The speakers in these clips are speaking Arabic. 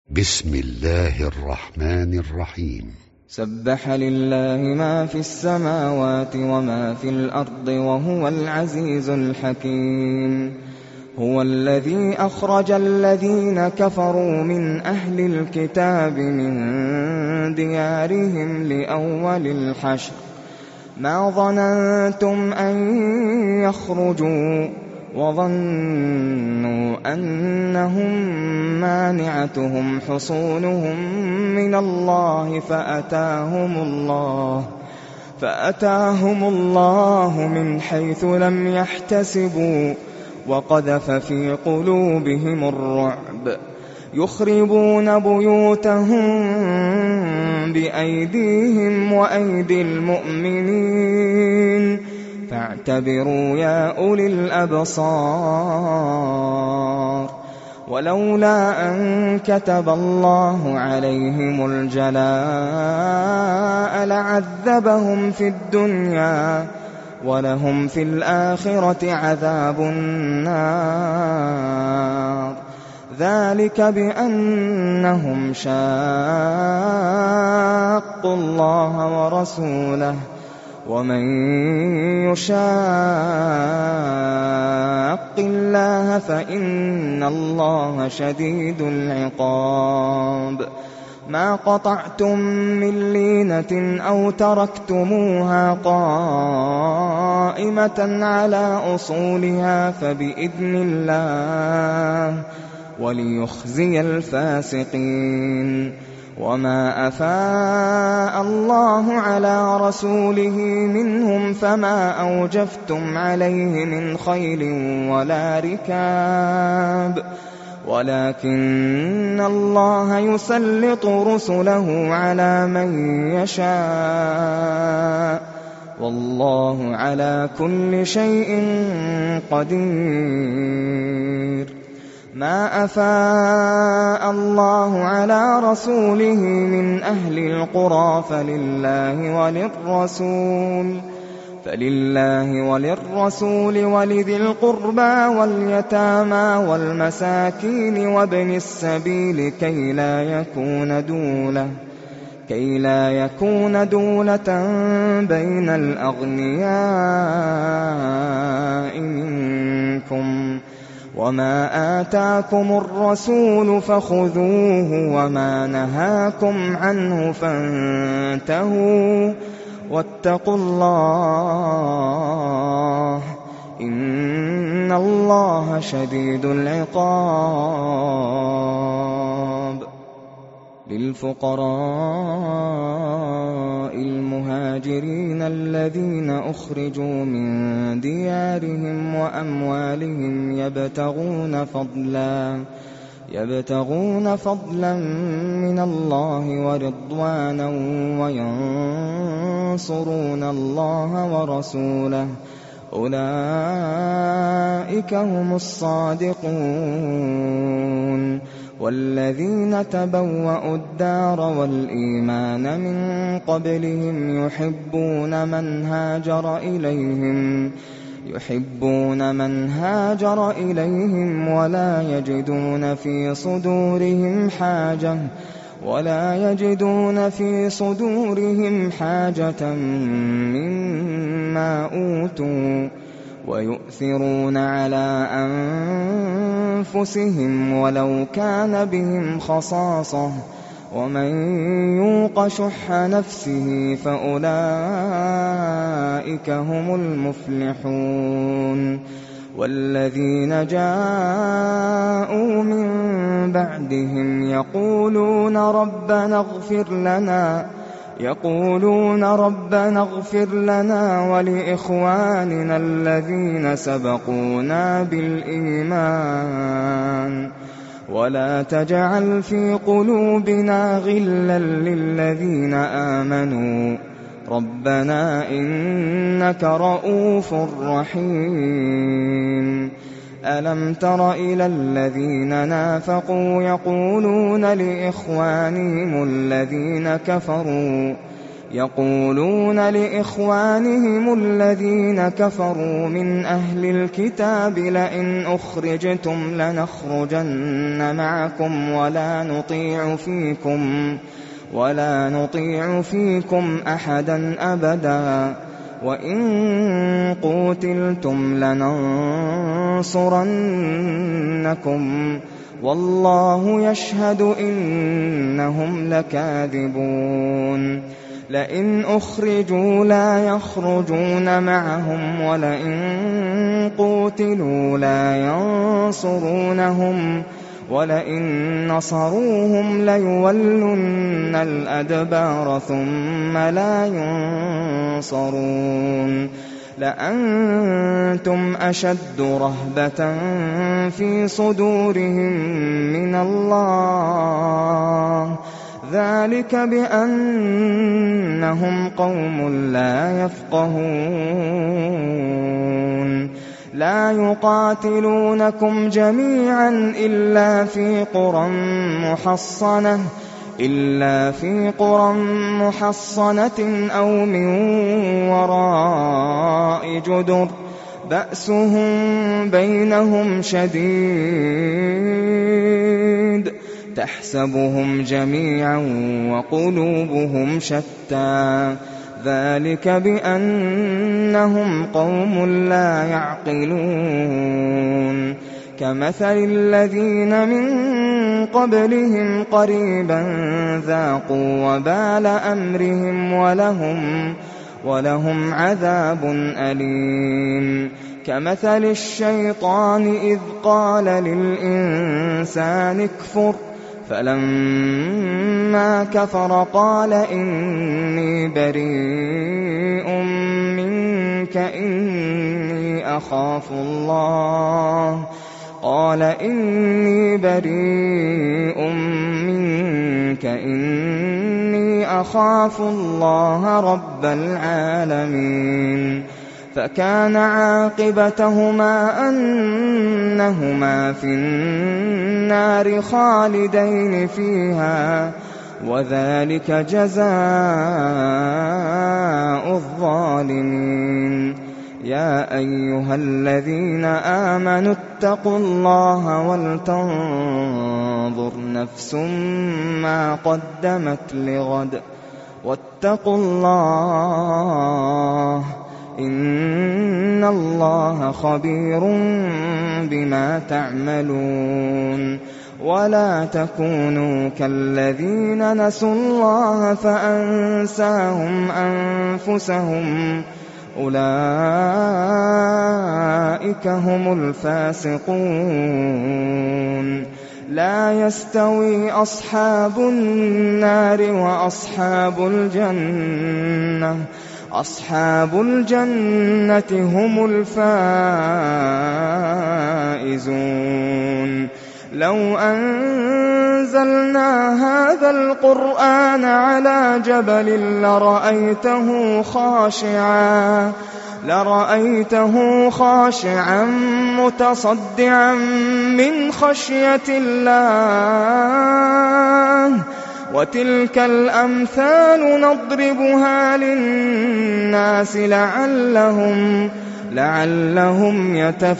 بسم الله الرحمن الرحيم. سبح لله ما في السماوات وما في الأرض وهو العزيز الحكيم. هو الذي أخرج الذين كفروا من أهل الكتاب من ديارهم لأول الحشر ما ظننتم أن يخرجوا وظنوا أنهم مانعتهم حصونهم من الله فأتاهم الله من حيث لم يحتسبوا وقذف في قلوبهم الرعب يخربون بيوتهم بأيديهم وأيدي المؤمنين فاعتبروا يا أولي الأبصار. ولولا أن كتب الله عليهم الجلاء لعذبهم في الدنيا ولهم في الآخرة عذاب النار. ذلك بأنهم شاقوا الله ورسوله ومن يشاق الله فإن الله شديد العقاب. ما قطعتم من لينة أو تركتموها قائمة على أصولها فبإذن الله وليخزي الفاسقين. وما أفاء الله على رسوله منهم فما أوجفتم عليه من خيل ولا ركاب ولكن الله يسلط رسله على من يشاء والله على كل شيء قدير. ما أفاء الله على رسوله من أهل القرى فلله وللرسول ولذي القربى واليتامى والمساكين وابن السبيل كي لا يكون دولة بين الأغنياء منكم. وما آتاكم الرسول فخذوه وما نهاكم عنه فانتهوا واتقوا الله إن الله شديد العقاب. للفقراء المهاجرين الذين أخرجوا من ديارهم وأموالهم يبتغون فضلا من الله ورضوانا وينصرون الله ورسوله أولئك هم الصادقون. والذين تبوأوا الدار والإيمان من قبلهم يحبون من هاجر إليهم ولا يجدون في صدورهم حاجة مما أوتوا ويؤثرون على أنفسهم ولو كان بهم خصاصة ومن يوق شح نفسه فأولئك هم المفلحون. والذين جاءوا من بعدهم يقولون ربنا اغفر لنا ولإخواننا الذين سبقونا بالإيمان ولا تجعل في قلوبنا غلا للذين آمنوا ربنا إنك رؤوف رحيم. ألم تر إلى الذين نافقوا يقولون لإخوانهم الذين كفروا يقولون لإخوانهم الذين كفروا من أهل الكتاب لئن أخرجتم لنخرجن معكم ولا نطيع فيكم أحدا أبدا وإن قوتلتم لننصرنكم والله يشهد إنهم لكاذبون لئن أخرجوا لا يخرجون معهم ولئن قوتلوا لا ينصرونهم ولئن نصروهم ليولن الأدبار ثم لا ينصرون لأنتم أشد رهبة في صدورهم من الله ذلك بأنهم قوم لا يفقهون لا يقاتلونكم جميعا إلا في قرى محصنة أو من وراء جدر بأسهم بينهم شديد تحسبهم جميعا وقلوبهم شتى ذلك بأنهم قوم لا يعقلون كمثل الذين من قبلهم قريبا ذاقوا وبال أمرهم ولهم عذاب أليم كمثل الشيطان إذ قال للإنسان اكفر فلما كفر قال إني بريء منك إني أخاف الله رب العالمين فكان عاقبتهما أنهما في النار خالدين فيها وذلك جزاء الظالمين يا أيها الذين آمنوا اتقوا الله ولتنظر نفس ما قدمت لغد واتقوا الله إن الله خبير بما تعملون ولا تكونوا كالذين نسوا الله فأنساهم أنفسهم أولئك هم الفاسقون لا يستوي أصحاب النار أصحاب الجنة هم الفائزون لو أنزلنا هذا القرآن على جبل لرأيته خاشعا متصدعا من خشية الله وتلك الأمثال نضربها للناس لعلهم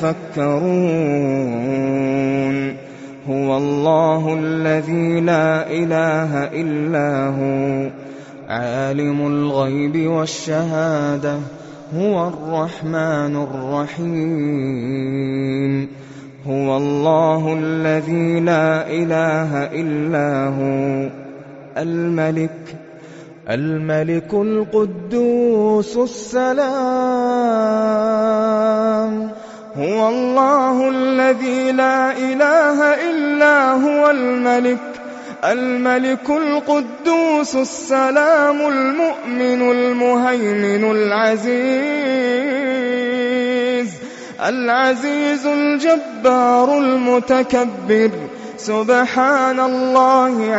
يتفكرون هو الله الذي لا إله إلا هو عالم الغيب والشهادة هو الرحمن الرحيم هو الله الذي لا إله إلا هو الملك القدوس السلام هو الله الذي لا إله إلا هو الملك القدوس السلام المؤمن المهيمن العزيز الجبار المتكبر سبحان الله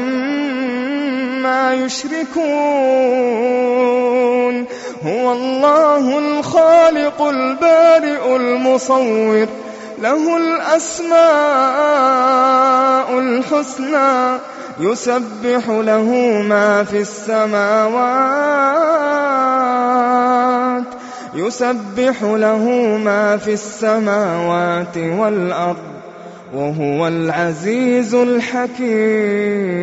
عما يشركون هو الله الخالق البارئ المصور له الأسماء الحسنى يسبح له ما في السماوات والأرض وهو العزيز الحكيم.